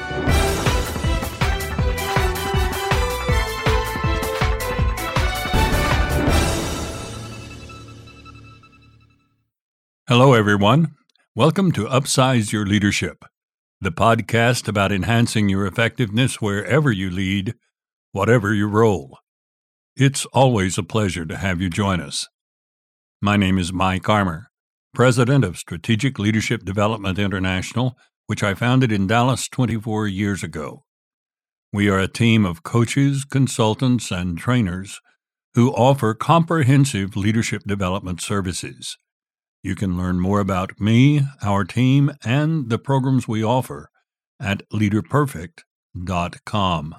Hello, everyone. Welcome to Upsize Your Leadership, the podcast about enhancing your effectiveness wherever you lead, whatever your role. It's always a pleasure to have you join us. My name is Mike Armour, President of Strategic Leadership Development International, which I founded in Dallas 24 years ago. We are a team of coaches, consultants, and trainers who offer comprehensive leadership development services. You can learn more about me, our team, and the programs we offer at leaderperfect.com.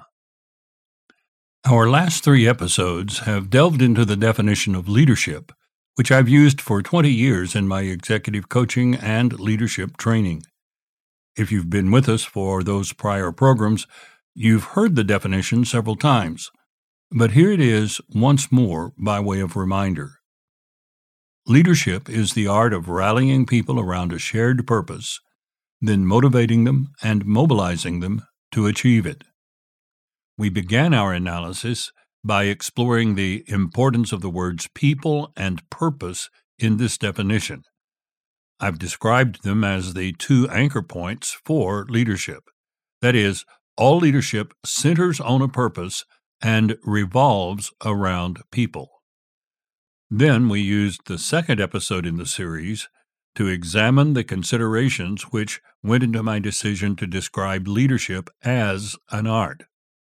Our last 3 episodes have delved into the definition of leadership, which I've used for 20 years in my executive coaching and leadership training. If you've been with us for those prior programs, you've heard the definition several times, but here it is once more by way of reminder. Leadership is the art of rallying people around a shared purpose, then motivating them and mobilizing them to achieve it. We began our analysis by exploring the importance of the words people and purpose in this definition. I've described them as the 2 anchor points for leadership. That is, all leadership centers on a purpose and revolves around people. Then we used the second episode in the series to examine the considerations which went into my decision to describe leadership as an art.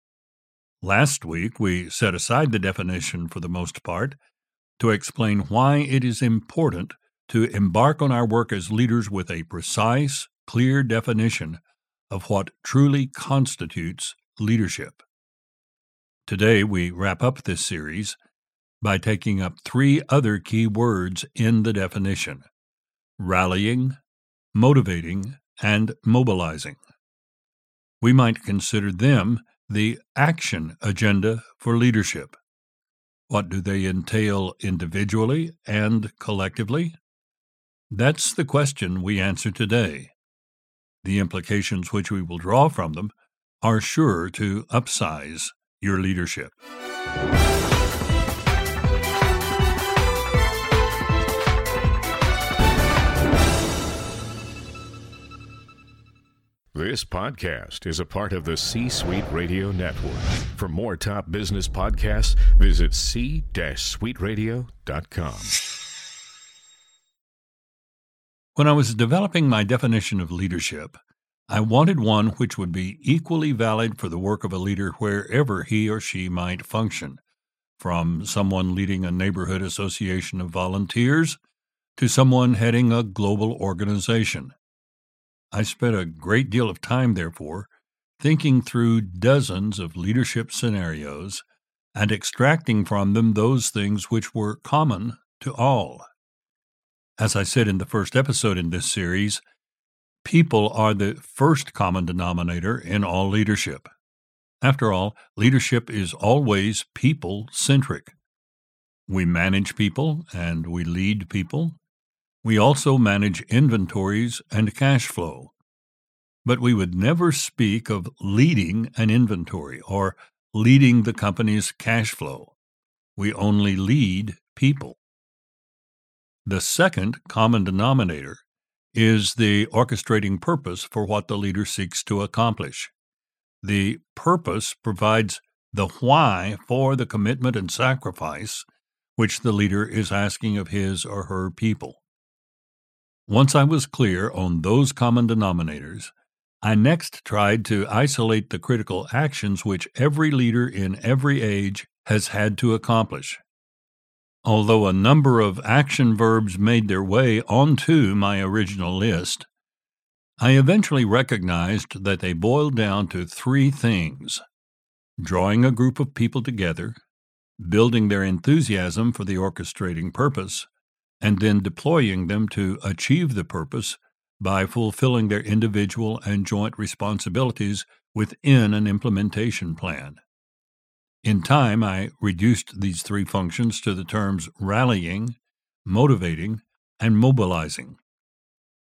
Last week, we set aside the definition for the most part to explain why it is important to embark on our work as leaders with a precise, clear definition of what truly constitutes leadership. Today, we wrap up this series by taking up 3 other key words in the definition: rallying, motivating, and mobilizing. We might consider them the action agenda for leadership. What do they entail individually and collectively? That's the question we answer today. The implications which we will draw from them are sure to upsize your leadership. This podcast is a part of the C-Suite Radio Network. For more top business podcasts, visit c-suiteradio.com. When I was developing my definition of leadership, I wanted one which would be equally valid for the work of a leader wherever he or she might function, from someone leading a neighborhood association of volunteers to someone heading a global organization. I spent a great deal of time, therefore, thinking through dozens of leadership scenarios and extracting from them those things which were common to all. As I said in the first episode in this series, people are the first common denominator in all leadership. After all, leadership is always people-centric. We manage people and we lead people. We also manage inventories and cash flow. But we would never speak of leading an inventory or leading the company's cash flow. We only lead people. The second common denominator is the orchestrating purpose for what the leader seeks to accomplish. The purpose provides the why for the commitment and sacrifice which the leader is asking of his or her people. Once I was clear on those common denominators, I next tried to isolate the critical actions which every leader in every age has had to accomplish. Although a number of action verbs made their way onto my original list, I eventually recognized that they boiled down to 3 things: drawing a group of people together, building their enthusiasm for the orchestrating purpose, and then deploying them to achieve the purpose by fulfilling their individual and joint responsibilities within an implementation plan. In time, I reduced these 3 functions to the terms rallying, motivating, and mobilizing.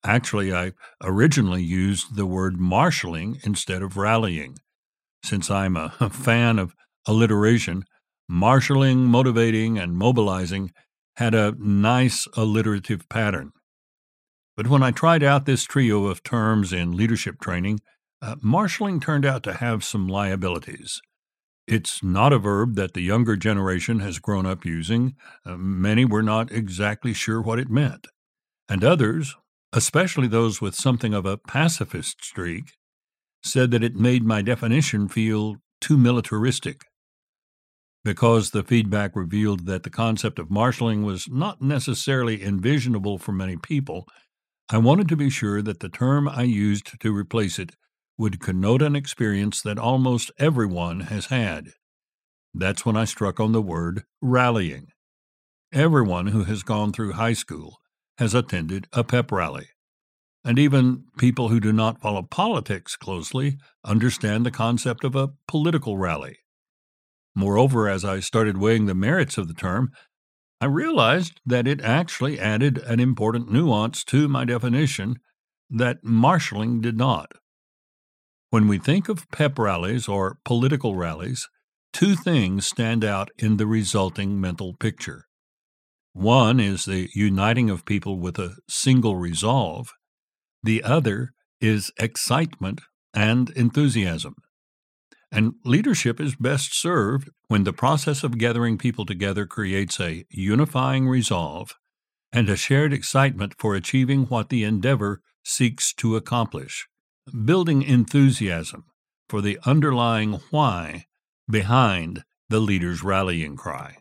Actually, I originally used the word marshaling instead of rallying. Since I'm a fan of alliteration, marshaling, motivating, and mobilizing had a nice alliterative pattern. But when I tried out this trio of terms in leadership training, marshaling turned out to have some liabilities. It's not a verb that the younger generation has grown up using. Many were not exactly sure what it meant. And others, especially those with something of a pacifist streak, said that it made my definition feel too militaristic. Because the feedback revealed that the concept of marshaling was not necessarily envisionable for many people, I wanted to be sure that the term I used to replace it would connote an experience that almost everyone has had. That's when I struck on the word rallying. Everyone who has gone through high school has attended a pep rally. And even people who do not follow politics closely understand the concept of a political rally. Moreover, as I started weighing the merits of the term, I realized that it actually added an important nuance to my definition that marshaling did not. When we think of pep rallies or political rallies, two things stand out in the resulting mental picture. One is the uniting of people with a single resolve. The other is excitement and enthusiasm. And leadership is best served when the process of gathering people together creates a unifying resolve and a shared excitement for achieving what the endeavor seeks to accomplish, building enthusiasm for the underlying why behind the leader's rallying cry.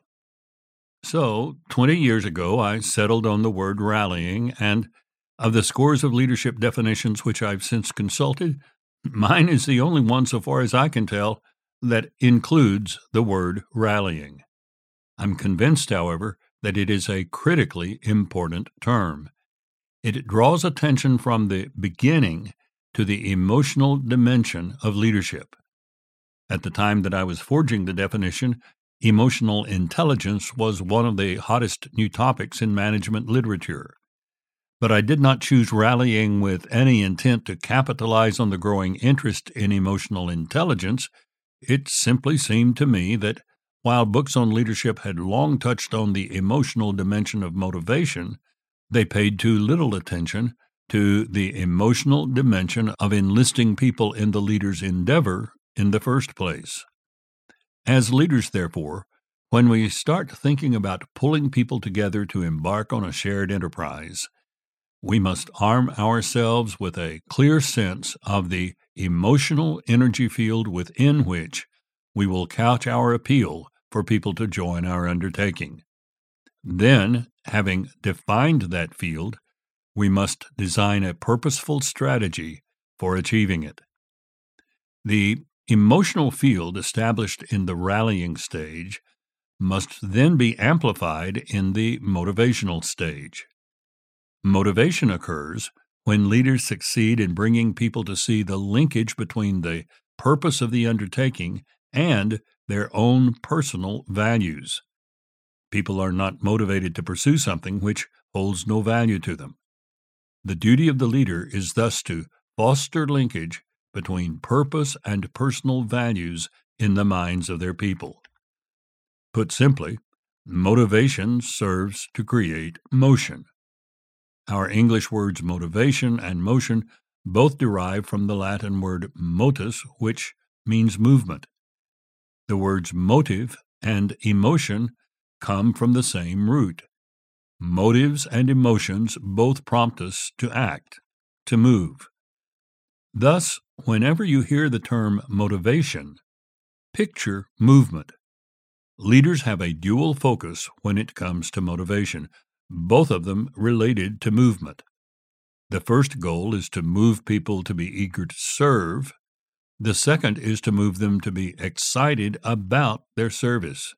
So, 20 years ago, I settled on the word rallying, and of the scores of leadership definitions which I've since consulted, mine is the only one, so far as I can tell, that includes the word rallying. I'm convinced, however, that it is a critically important term. It draws attention from the beginning to the emotional dimension of leadership. At the time that I was forging the definition, emotional intelligence was one of the hottest new topics in management literature. But I did not choose rallying with any intent to capitalize on the growing interest in emotional intelligence. It simply seemed to me that while books on leadership had long touched on the emotional dimension of motivation, they paid too little attention to the emotional dimension of enlisting people in the leader's endeavor in the first place. As leaders, therefore, when we start thinking about pulling people together to embark on a shared enterprise, we must arm ourselves with a clear sense of the emotional energy field within which we will couch our appeal for people to join our undertaking. Then, having defined that field, we must design a purposeful strategy for achieving it. The emotional field established in the rallying stage must then be amplified in the motivational stage. Motivation occurs when leaders succeed in bringing people to see the linkage between the purpose of the undertaking and their own personal values. People are not motivated to pursue something which holds no value to them. The duty of the leader is thus to foster linkage between purpose and personal values in the minds of their people. Put simply, motivation serves to create motion. Our English words motivation and motion both derive from the Latin word motus, which means movement. The words motive and emotion come from the same root. Motives and emotions both prompt us to act, to move. Thus, whenever you hear the term motivation, picture movement. Leaders have a dual focus when it comes to motivation, both of them related to movement. The first goal is to move people to be eager to serve. The second is to move them to be excited about their service.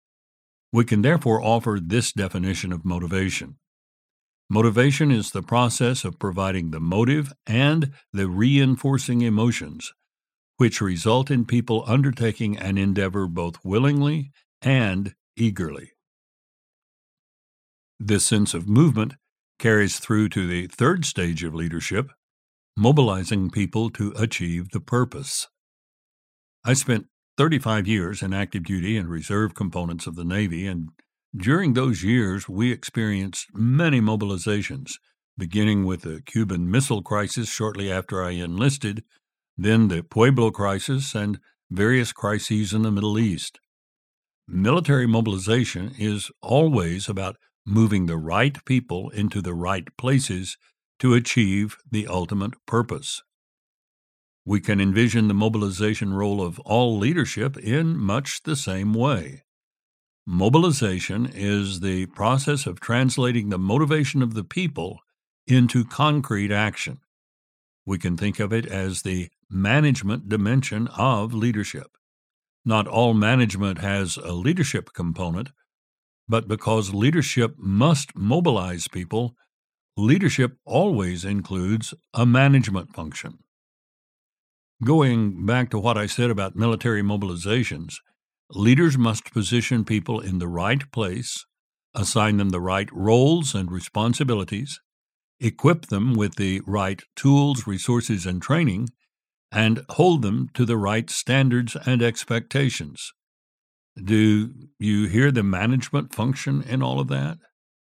We can therefore offer this definition of motivation. Motivation is the process of providing the motive and the reinforcing emotions, which result in people undertaking an endeavor both willingly and eagerly. This sense of movement carries through to the third stage of leadership, mobilizing people to achieve the purpose. I spent 35 years in active duty and reserve components of the Navy, and during those years we experienced many mobilizations, beginning with the Cuban Missile Crisis shortly after I enlisted, then the Pueblo Crisis, and various crises in the Middle East. Military mobilization is always about moving the right people into the right places to achieve the ultimate purpose. We can envision the mobilization role of all leadership in much the same way. Mobilization is the process of translating the motivation of the people into concrete action. We can think of it as the management dimension of leadership. Not all management has a leadership component, but because leadership must mobilize people, leadership always includes a management function. Going back to what I said about military mobilizations, leaders must position people in the right place, assign them the right roles and responsibilities, equip them with the right tools, resources, and training, and hold them to the right standards and expectations. Do you hear the management function in all of that?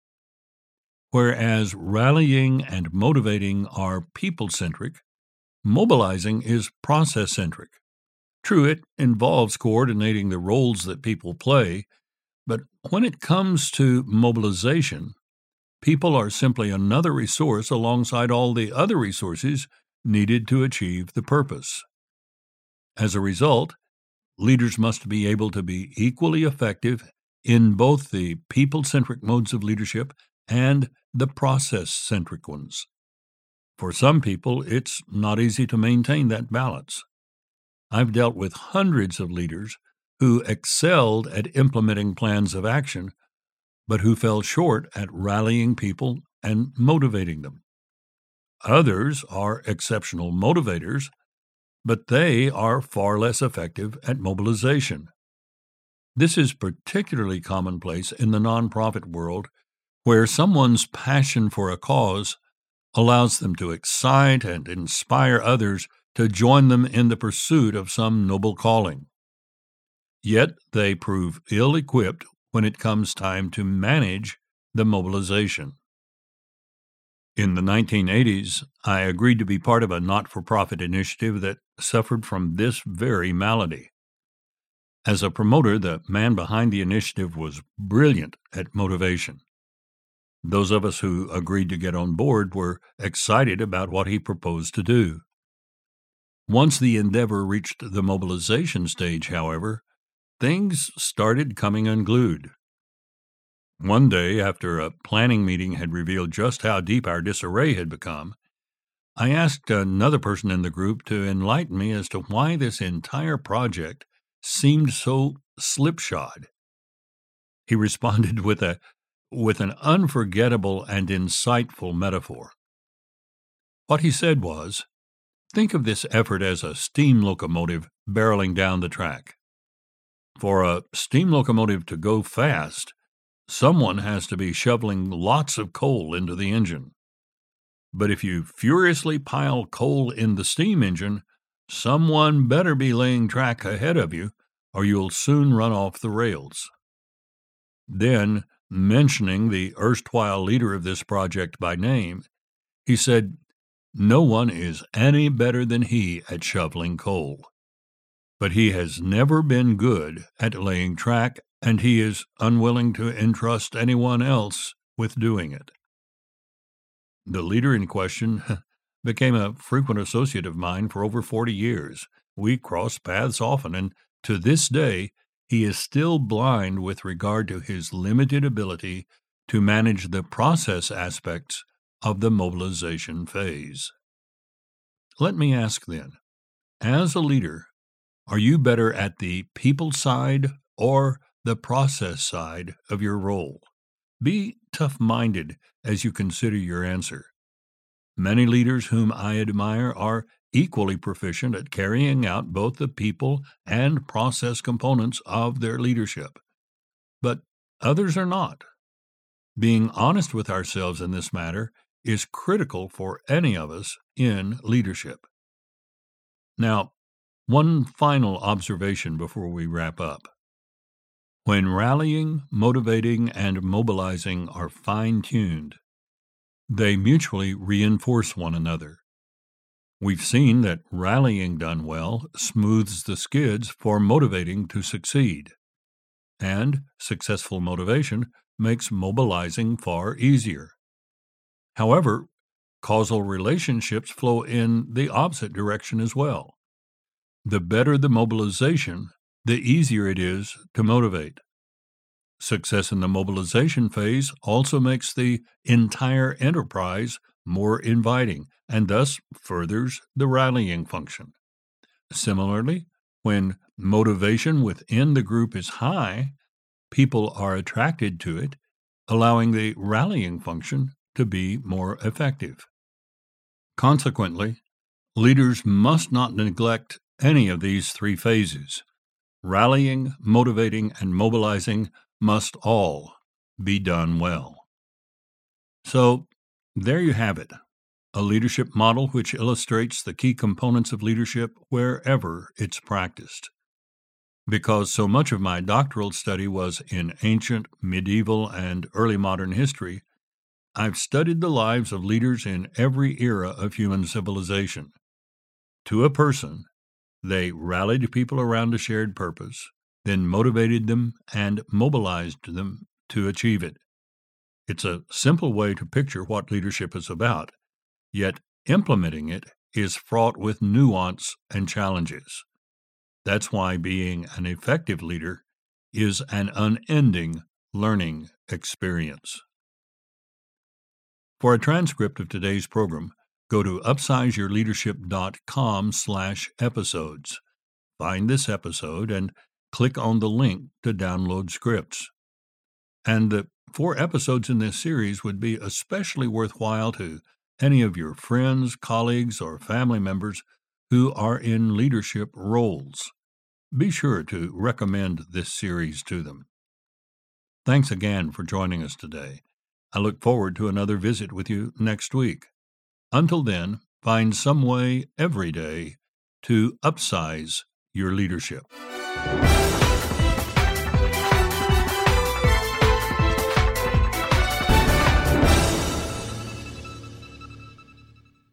Whereas rallying and motivating are people-centric, mobilizing is process-centric. True, it involves coordinating the roles that people play, but when it comes to mobilization, people are simply another resource alongside all the other resources needed to achieve the purpose. As a result, leaders must be able to be equally effective in both the people-centric modes of leadership and the process-centric ones. For some people, it's not easy to maintain that balance. I've dealt with hundreds of leaders who excelled at implementing plans of action, but who fell short at rallying people and motivating them. Others are exceptional motivators, but they are far less effective at mobilization. This is particularly commonplace in the nonprofit world, where someone's passion for a cause allows them to excite and inspire others to join them in the pursuit of some noble calling. Yet they prove ill-equipped when it comes time to manage the mobilization. In the 1980s, I agreed to be part of a not-for-profit initiative that suffered from this very malady. As a promoter, the man behind the initiative was brilliant at motivation. Those of us who agreed to get on board were excited about what he proposed to do. Once the endeavor reached the mobilization stage, however, things started coming unglued. One day, after a planning meeting had revealed just how deep our disarray had become, I asked another person in the group to enlighten me as to why this entire project seemed so slipshod. He responded with an unforgettable and insightful metaphor. What he said was, think of this effort as a steam locomotive barreling down the track. For a steam locomotive to go fast, someone has to be shoveling lots of coal into the engine. But if you furiously pile coal in the steam engine, someone better be laying track ahead of you, or you'll soon run off the rails. Then, mentioning the erstwhile leader of this project by name, he said, no one is any better than he at shoveling coal. But he has never been good at laying track, and he is unwilling to entrust anyone else with doing it. The leader in question became a frequent associate of mine for over 40 years. We crossed paths often, and to this day, he is still blind with regard to his limited ability to manage the process aspects of the mobilization phase. Let me ask then, as a leader, are you better at the people side or the process side of your role? Be tough-minded as you consider your answer. Many leaders whom I admire are equally proficient at carrying out both the people and process components of their leadership, but others are not. Being honest with ourselves in this matter is critical for any of us in leadership. Now, one final observation before we wrap up. When rallying, motivating, and mobilizing are fine-tuned, they mutually reinforce one another. We've seen that rallying done well smooths the skids for motivating to succeed, and successful motivation makes mobilizing far easier. However, causal relationships flow in the opposite direction as well. The better the mobilization, the easier it is to motivate. Success in the mobilization phase also makes the entire enterprise more inviting and thus furthers the rallying function. Similarly, when motivation within the group is high, people are attracted to it, allowing the rallying function to be more effective. Consequently, leaders must not neglect any of these three phases. Rallying, motivating, and mobilizing must all be done well. So, there you have it, a leadership model which illustrates the key components of leadership wherever it's practiced. Because so much of my doctoral study was in ancient, medieval, and early modern history, I've studied the lives of leaders in every era of human civilization. To a person, they rallied people around a shared purpose, then motivated them and mobilized them to achieve it. It's a simple way to picture what leadership is about, yet implementing it is fraught with nuance and challenges. That's why being an effective leader is an unending learning experience. For a transcript of today's program, go to upsizeyourleadership.com/episodes. Find this episode and click on the link to download scripts. And the 4 episodes in this series would be especially worthwhile to any of your friends, colleagues, or family members who are in leadership roles. Be sure to recommend this series to them. Thanks again for joining us today. I look forward to another visit with you next week. Until then, find some way every day to upsize your leadership.